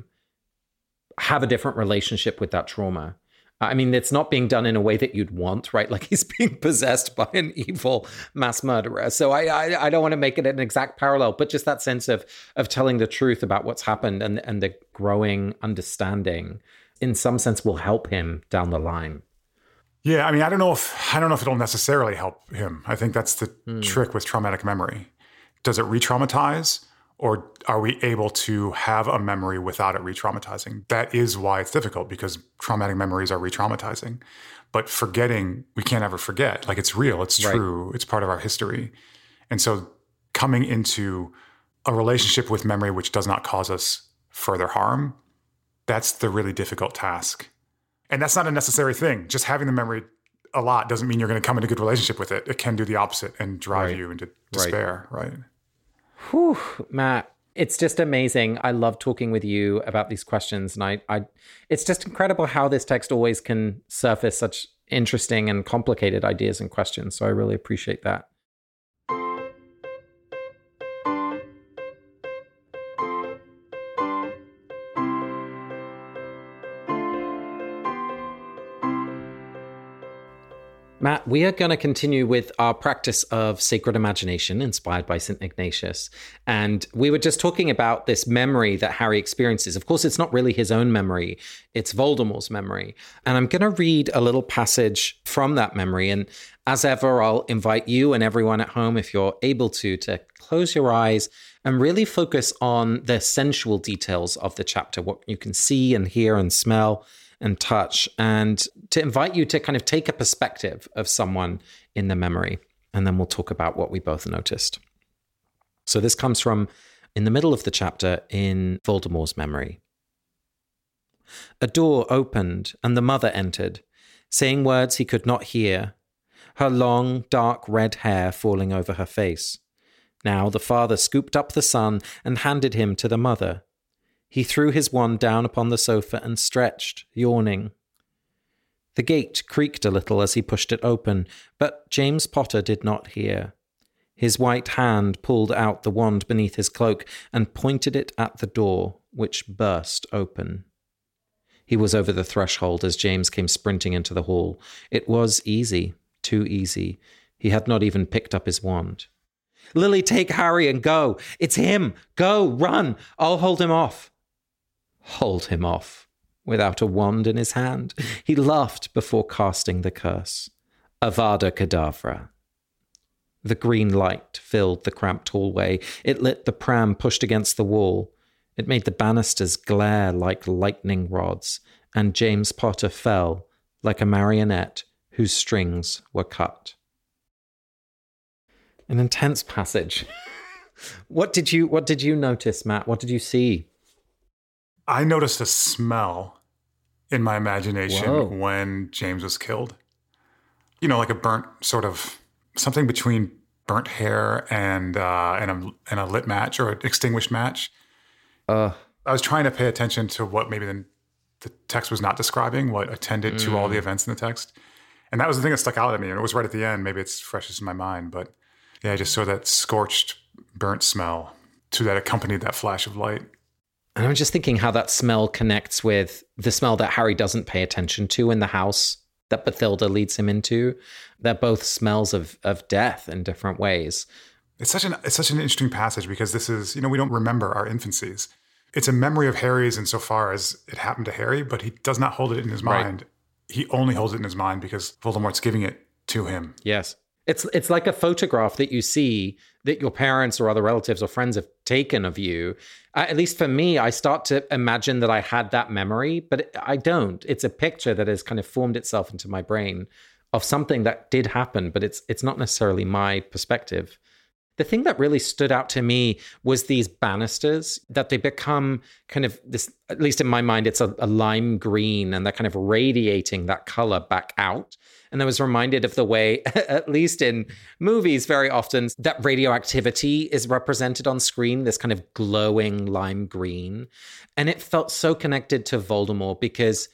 Speaker 4: have a different relationship with that trauma. I mean, it's not being done in a way that you'd want, right? Like he's being possessed by an evil mass murderer. So I, I, I don't want to make it an exact parallel, but just that sense of of telling the truth about what's happened and and the growing understanding, in some sense, will help him down the line.
Speaker 5: Yeah, I mean, I don't know if I don't know if it'll necessarily help him. I think that's the mm. trick with traumatic memory. Does it re-traumatize, Or are we able to have a memory without it re-traumatizing? That is why it's difficult, because traumatic memories are re-traumatizing. But forgetting, we can't ever forget. Like, it's real, it's true, right. It's part of our history. And so coming into a relationship with memory which does not cause us further harm, that's the really difficult task. And that's not a necessary thing. Just having the memory a lot doesn't mean you're going to come into a good relationship with it. It can do the opposite and drive right. you into despair, right? right?
Speaker 4: Whew, Matt, it's just amazing. I love talking with you about these questions. And I, I, it's just incredible how this text always can surface such interesting and complicated ideas and questions. So I really appreciate that. Matt, we are going to continue with our practice of sacred imagination inspired by Saint Ignatius. And we were just talking about this memory that Harry experiences. Of course, it's not really his own memory. It's Voldemort's memory. And I'm going to read a little passage from that memory. And as ever, I'll invite you and everyone at home, if you're able to, to close your eyes and really focus on the sensual details of the chapter, what you can see and hear and smell and touch, and to invite you to kind of take a perspective of someone in the memory. And then we'll talk about what we both noticed. So this comes from in the middle of the chapter in Voldemort's memory. A door opened and the mother entered, saying words he could not hear, her long, dark red hair falling over her face. Now the father scooped up the son and handed him to the mother. He threw his wand down upon the sofa and stretched, yawning. The gate creaked a little as he pushed it open, but James Potter did not hear. His white hand pulled out the wand beneath his cloak and pointed it at the door, which burst open. He was over the threshold as James came sprinting into the hall. It was easy, too easy. He had not even picked up his wand. "Lily, take Harry and go. It's him. Go, run. I'll hold him off." Hold him off, without a wand in his hand. He laughed before casting the curse. Avada Kedavra. The green light filled the cramped hallway. It lit the pram pushed against the wall. It made the banisters glare like lightning rods, and James Potter fell like a marionette whose strings were cut. An intense passage. What did you what did you notice, Matt? What did you see?
Speaker 5: I noticed a smell in my imagination Whoa. when James was killed. You know, like a burnt sort of something between burnt hair and uh, and a and a lit match or an extinguished match. Uh, I was trying to pay attention to what maybe the, the text was not describing, what attended mm. to all the events in the text, and that was the thing that stuck out at me. And it was right at the end. Maybe it's freshest in my mind, but yeah, I just saw that scorched, burnt smell to that accompanied that flash of light.
Speaker 4: And I'm just thinking how that smell connects with the smell that Harry doesn't pay attention to in the house that Bathilda leads him into. They're both smells of of death in different ways.
Speaker 5: It's such an it's such an interesting passage because this is, you know, we don't remember our infancies. It's a memory of Harry's insofar as it happened to Harry, but he does not hold it in his mind. Right. He only holds it in his mind because Voldemort's giving it to him.
Speaker 4: Yes. It's it's like a photograph that you see that your parents or other relatives or friends have taken of you. Uh, at least for me, I start to imagine that I had that memory, but I don't. It's a picture that has kind of formed itself into my brain of something that did happen, but it's it's not necessarily my perspective. The thing that really stood out to me was these banisters, that they become kind of this, at least in my mind, it's a, a lime green, and they're kind of radiating that color back out. And I was reminded of the way, at least in movies very often, that radioactivity is represented on screen, this kind of glowing lime green. And it felt so connected to Voldemort because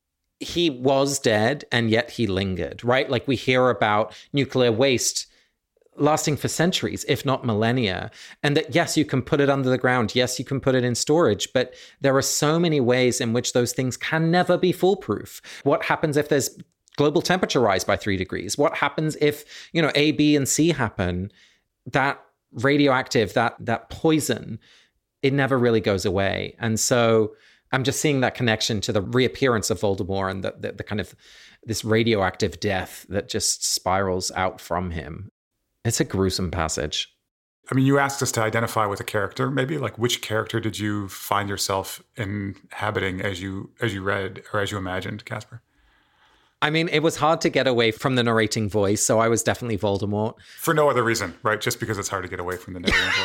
Speaker 4: he was dead and yet he lingered, right? Like we hear about nuclear waste lasting for centuries, if not millennia. And that, yes, you can put it under the ground. Yes, you can put it in storage. But there are so many ways in which those things can never be foolproof. What happens if there's global temperature rise by three degrees? What happens if, you know, A, B, and C happen? That radioactive, that that poison, it never really goes away. And so I'm just seeing that connection to the reappearance of Voldemort and the, the, the kind of this radioactive death that just spirals out from him. It's a gruesome passage.
Speaker 5: I mean, you asked us to identify with a character, maybe. Like, which character did you find yourself inhabiting as you as you read or as you imagined, Casper?
Speaker 4: I mean, it was hard to get away from the narrating voice, so I was definitely Voldemort.
Speaker 5: For no other reason, right? Just because it's hard to get away from the narrating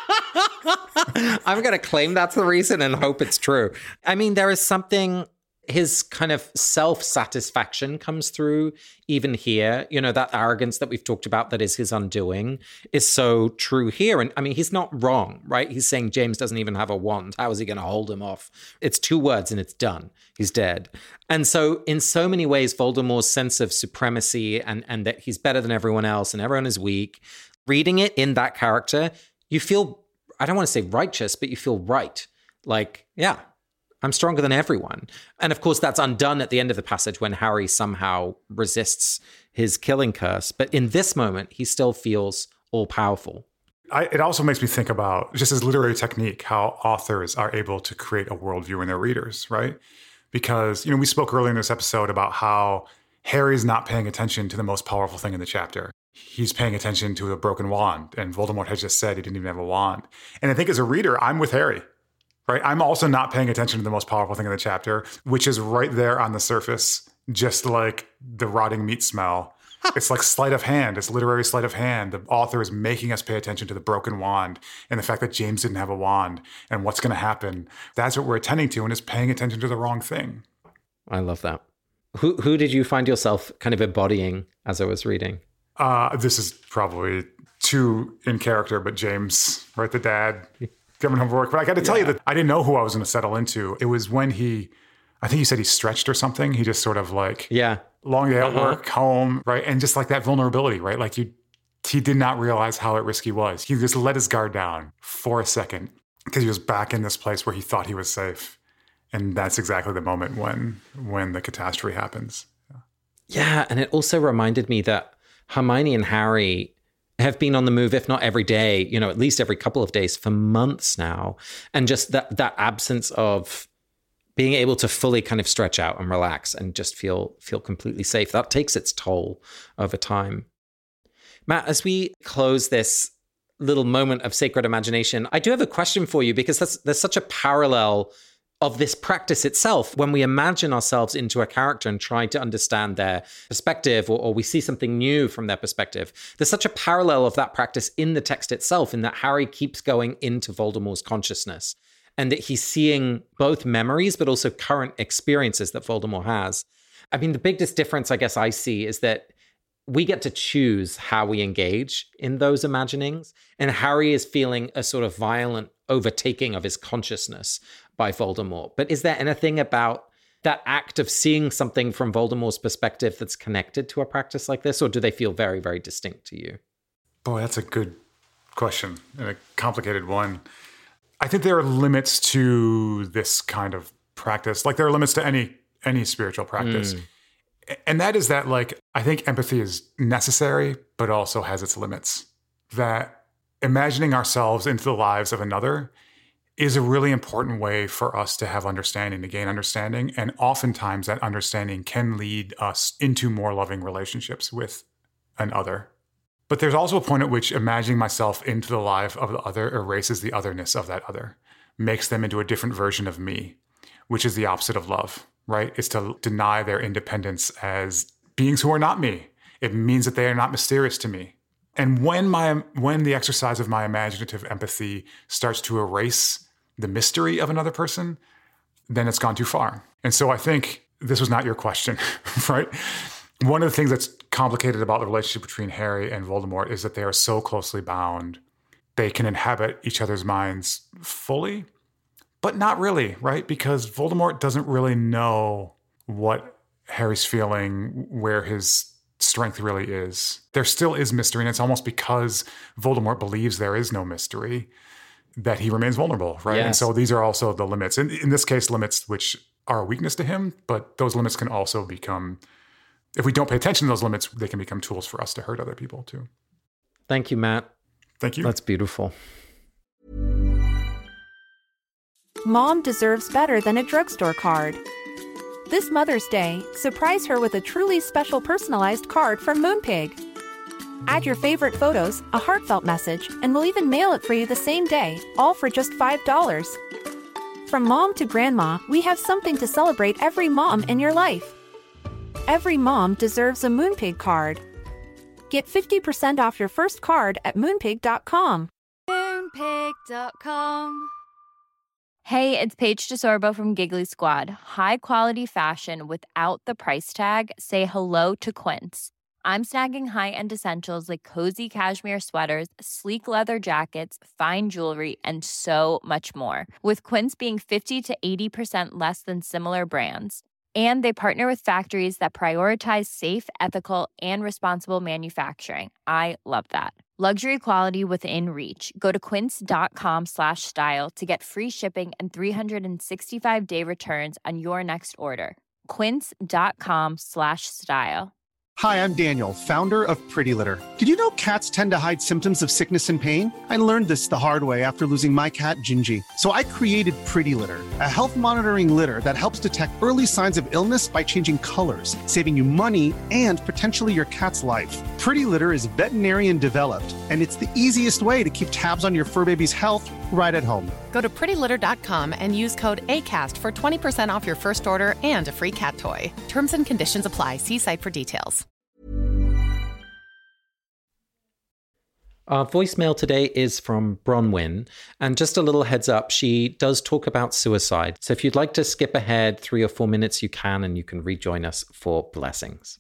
Speaker 5: voice.
Speaker 4: I'm going to claim that's the reason and hope it's true. I mean, there is something, his kind of self-satisfaction comes through even here. You know, that arrogance that we've talked about that is his undoing is so true here. And I mean, he's not wrong, right? He's saying James doesn't even have a wand. How is he going to hold him off? It's two words and it's done. He's dead. And so in so many ways, Voldemort's sense of supremacy and, and that he's better than everyone else and everyone is weak, reading it in that character, you feel, I don't want to say righteous, but you feel right. Like, yeah, I'm stronger than everyone. And of course, that's undone at the end of the passage when Harry somehow resists his killing curse. But in this moment, he still feels all-powerful.
Speaker 5: I, it also makes me think about, just as literary technique, how authors are able to create a worldview in their readers, right? Because, you know, we spoke earlier in this episode about how Harry's not paying attention to the most powerful thing in the chapter. He's paying attention to a broken wand. And Voldemort has just said he didn't even have a wand. And I think as a reader, I'm with Harry. Right? I'm also not paying attention to the most powerful thing in the chapter, which is right there on the surface, just like the rotting meat smell. It's like sleight of hand. It's literary sleight of hand. The author is making us pay attention to the broken wand and the fact that James didn't have a wand and what's going to happen. That's what we're attending to, and is paying attention to the wrong thing.
Speaker 4: I love that. Who who did you find yourself kind of embodying as I was reading?
Speaker 5: Uh, this is probably too in character, but James, right? The dad. Coming home from work. But I got to tell yeah. you that I didn't know who I was going to settle into. It was when he, I think he said he stretched or something. He just sort of like,
Speaker 4: yeah,
Speaker 5: long day at
Speaker 4: uh-huh.
Speaker 5: work, home, right? And just like that vulnerability, right? Like you, he did not realize how at risk he was. He just let his guard down for a second because he was back in this place where he thought he was safe. And that's exactly the moment when, when the catastrophe happens.
Speaker 4: Yeah. yeah. And it also reminded me that Hermione and Harry have been on the move, if not every day, you know, at least every couple of days for months now. And just that that absence of being able to fully kind of stretch out and relax and just feel feel completely safe, that takes its toll over time. Matt, as we close this little moment of sacred imagination, I do have a question for you, because that's, there's such a parallel of this practice itself. When we imagine ourselves into a character and try to understand their perspective, or, or we see something new from their perspective, there's such a parallel of that practice in the text itself, in that Harry keeps going into Voldemort's consciousness and that he's seeing both memories, but also current experiences that Voldemort has. I mean, the biggest difference I guess I see is that we get to choose how we engage in those imaginings. And Harry is feeling a sort of violent overtaking of his consciousness by Voldemort. But is there anything about that act of seeing something from Voldemort's perspective that's connected to a practice like this, or do they feel very, very distinct to you?
Speaker 5: Boy, that's a good question and a complicated one. I think there are limits to this kind of practice. Like there are limits to any any spiritual practice. Mm. And that is that, like, I think empathy is necessary, but also has its limits. That imagining ourselves into the lives of another is a really important way for us to have understanding, to gain understanding. And oftentimes that understanding can lead us into more loving relationships with an other. But there's also a point at which imagining myself into the life of the other erases the otherness of that other, makes them into a different version of me, which is the opposite of love, right? It's to deny their independence as beings who are not me. It means that they are not mysterious to me. And when my when the exercise of my imaginative empathy starts to erase the mystery of another person, then it's gone too far. And so I think this was not your question, right? One of the things that's complicated about the relationship between Harry and Voldemort is that they are so closely bound. They can inhabit each other's minds fully, but not really, right? Because Voldemort doesn't really know what Harry's feeling, where his strength really is. There still is mystery, and it's almost because Voldemort believes there is no mystery that he remains vulnerable, right? Yes. And so these are also the limits. In, in this case, limits which are a weakness to him, but those limits can also become, if we don't pay attention to those limits, they can become tools for us to hurt other people too.
Speaker 4: Thank you, Matt.
Speaker 5: Thank you.
Speaker 4: That's beautiful.
Speaker 2: Mom deserves better than a drugstore card. This Mother's Day, surprise her with a truly special personalized card from Moonpig. Add your favorite photos, a heartfelt message, and we'll even mail it for you the same day, all for just five dollars. From mom to grandma, we have something to celebrate every mom in your life. Every mom deserves a Moonpig card. Get fifty percent off your first card at moonpig dot com.
Speaker 6: Moonpig dot com.
Speaker 3: Hey, it's Paige DeSorbo from Giggly Squad. High quality fashion without the price tag. Say hello to Quince. I'm snagging high-end essentials like cozy cashmere sweaters, sleek leather jackets, fine jewelry, and so much more. With Quince being fifty to eighty percent less than similar brands. And they partner with factories that prioritize safe, ethical, and responsible manufacturing. I love that. Luxury quality within reach. Go to quince.com slash style to get free shipping and three sixty-five day returns on your next order. Quince.com slash style.
Speaker 9: Hi, I'm Daniel, founder of Pretty Litter. Did you know cats tend to hide symptoms of sickness and pain? I learned this the hard way after losing my cat, Gingy. So I created Pretty Litter, a health monitoring litter that helps detect early signs of illness by changing colors, saving you money and potentially your cat's life. Pretty Litter is veterinarian developed, and it's the easiest way to keep tabs on your fur baby's health right at home.
Speaker 10: Go to pretty litter dot com and use code ACAST for twenty percent off your first order and a free cat toy. Terms and conditions apply. See site for details.
Speaker 4: Our voicemail today is from Bronwyn, and just a little heads up, she does talk about suicide. So if you'd like to skip ahead three or four minutes, you can, and you can rejoin us for blessings.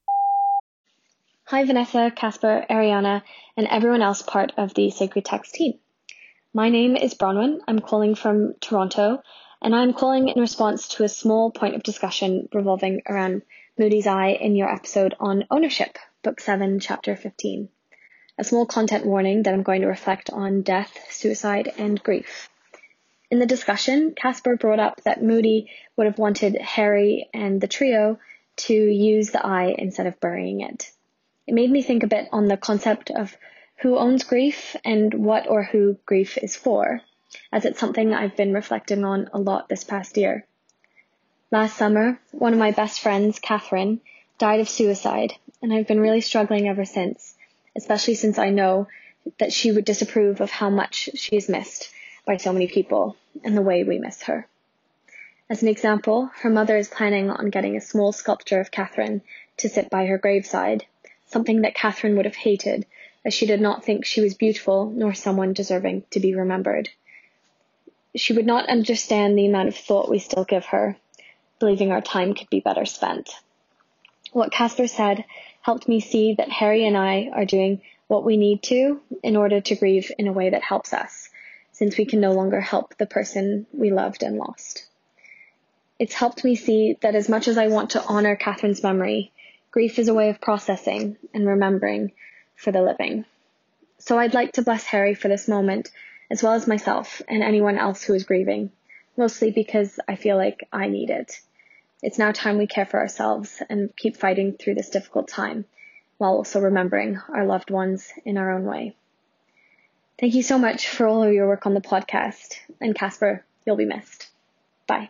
Speaker 11: Hi, Vanessa, Casper, Ariana, and everyone else part of the Sacred Text team. My name is Bronwyn. I'm calling from Toronto, and I'm calling in response to a small point of discussion revolving around Moody's Eye in your episode on ownership, Book seven, Chapter fifteen. A small content warning that I'm going to reflect on death, suicide, and grief. In the discussion, Casper brought up that Moody would have wanted Harry and the trio to use the eye instead of burying it. It made me think a bit on the concept of who owns grief and what or who grief is for, as it's something I've been reflecting on a lot this past year. Last summer, one of my best friends, Catherine, died of suicide, and I've been really struggling ever since, especially since I know that she would disapprove of how much she is missed by so many people and the way we miss her. As an example, her mother is planning on getting a small sculpture of Catherine to sit by her graveside, something that Catherine would have hated, as she did not think she was beautiful nor someone deserving to be remembered. She would not understand the amount of thought we still give her, believing our time could be better spent. What Casper said helped me see that Harry and I are doing what we need to in order to grieve in a way that helps us, since we can no longer help the person we loved and lost. It's helped me see that as much as I want to honor Catherine's memory, grief is a way of processing and remembering for the living. So I'd like to bless Harry for this moment, as well as myself and anyone else who is grieving, mostly because I feel like I need it. It's now time we care for ourselves and keep fighting through this difficult time, while also remembering our loved ones in our own way. Thank you so much for all of your work on the podcast, and Casper, you'll be missed. Bye.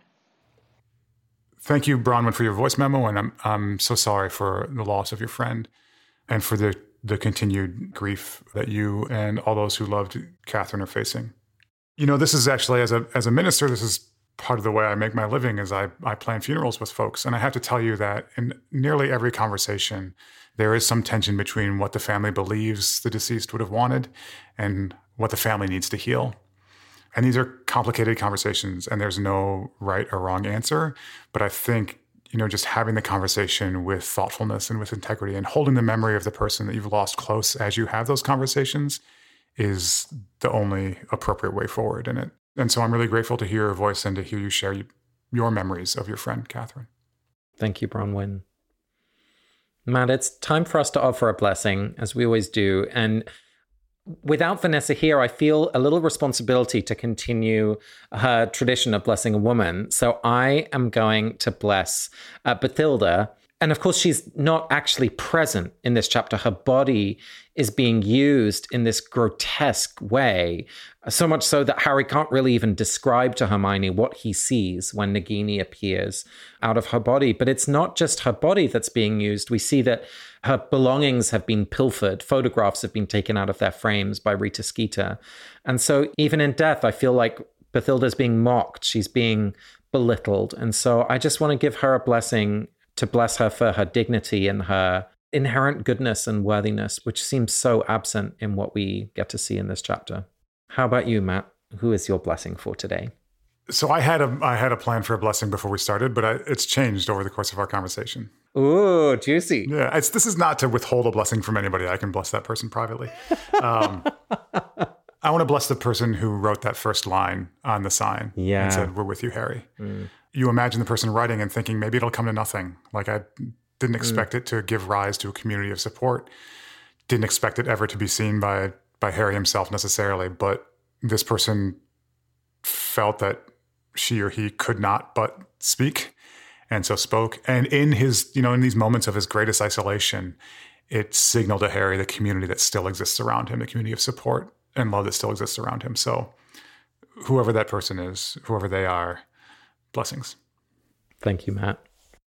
Speaker 5: Thank you, Bronwyn, for your voice memo, and I'm I'm so sorry for the loss of your friend and for the, the continued grief that you and all those who loved Catherine are facing. You know, this is actually, as a as a minister, this is part of the way I make my living is I, I plan funerals with folks. And I have to tell you that in nearly every conversation, there is some tension between what the family believes the deceased would have wanted and what the family needs to heal. And these are complicated conversations, and there's no right or wrong answer. But I think, you know, just having the conversation with thoughtfulness and with integrity and holding the memory of the person that you've lost close as you have those conversations is the only appropriate way forward in it. And so I'm really grateful to hear your voice and to hear you share your memories of your friend, Catherine.
Speaker 4: Thank you, Bronwyn. Matt, it's time for us to offer a blessing, as we always do. And without Vanessa here, I feel a little responsibility to continue her tradition of blessing a woman. So I am going to bless uh, Bathilda. And of course, she's not actually present in this chapter. Her body is being used in this grotesque way, so much so that Harry can't really even describe to Hermione what he sees when Nagini appears out of her body. But it's not just her body that's being used. We see that her belongings have been pilfered. Photographs have been taken out of their frames by Rita Skeeter. And so even in death, I feel like Bathilda's being mocked. She's being belittled. And so I just want to give her a blessing, to bless her for her dignity and her inherent goodness and worthiness, which seems so absent in what we get to see in this chapter. How about you, Matt? Who is your blessing for today?
Speaker 5: So I had a I had a plan for a blessing before we started, but I, it's changed over the course of our conversation.
Speaker 4: Ooh, juicy.
Speaker 5: Yeah, it's, this is not to withhold a blessing from anybody. I can bless that person privately. Um, I want to bless the person who wrote that first line on the sign
Speaker 4: yeah.
Speaker 5: and said, "We're with you, Harry."
Speaker 4: Mm.
Speaker 5: You imagine the person writing and thinking, maybe it'll come to nothing. Like, I didn't expect mm. it to give rise to a community of support. Didn't expect it ever to be seen by by Harry himself necessarily, but this person felt that she or he could not but speak, and so spoke. And in his, you know, in these moments of his greatest isolation, it signaled to Harry the community that still exists around him, the community of support and love that still exists around him. So whoever that person is, whoever they are, blessings.
Speaker 4: Thank you, Matt.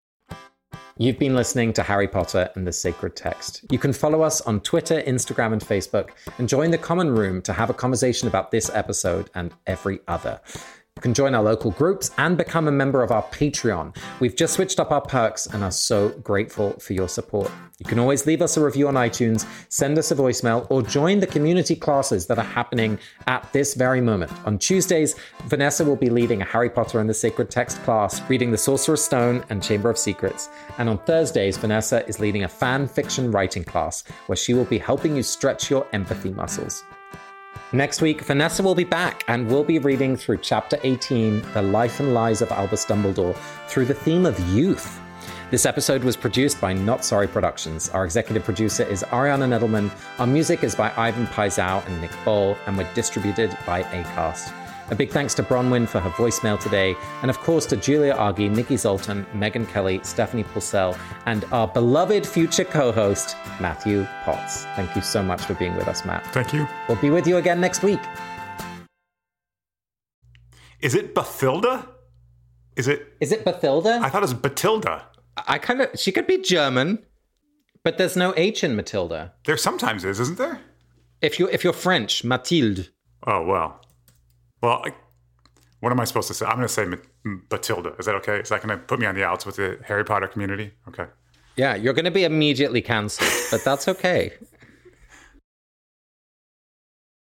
Speaker 4: You've been listening to Harry Potter and the Sacred Text. You can follow us on Twitter, Instagram, and Facebook, and join the Common Room to have a conversation about this episode and every other. You can join our local groups and become a member of our Patreon. We've just switched up our perks and are so grateful for your support. You can always leave us a review on iTunes, send us a voicemail, or join the community classes that are happening at this very moment. On Tuesdays, Vanessa will be leading a Harry Potter and the Sacred Text class, reading The Sorcerer's Stone and Chamber of Secrets. And on Thursdays, Vanessa is leading a fan fiction writing class, where she will be helping you stretch your empathy muscles. Next week, Vanessa will be back and we'll be reading through Chapter eighteen, The Life and Lies of Albus Dumbledore, through the theme of youth. This episode was produced by Not Sorry Productions. Our executive producer is Ariana Nedelman. Our music is by Ivan Paisau and Nick Boll, and we're distributed by Acast. A big thanks to Bronwyn for her voicemail today, and of course to Julia Argy, Nikki Zoltan, Megan Kelly, Stephanie Purcell, and our beloved future co-host, Matthew Potts. Thank you so much for being with us, Matt.
Speaker 5: Thank you.
Speaker 4: We'll be with you again next week.
Speaker 5: Is it Bathilda? Is it?
Speaker 4: Is it Bathilda?
Speaker 5: I thought it was Batilda.
Speaker 4: I kind of, she could be German, but there's no H in Matilda.
Speaker 5: There sometimes is, isn't there?
Speaker 4: If you if you're French, Mathilde.
Speaker 5: Oh, well. Well, I, what am I supposed to say? I'm going to say Batilda. Is that okay? Is that going to put me on the outs with the Harry Potter community? Okay.
Speaker 4: Yeah, you're going to be immediately cancelled, but that's okay.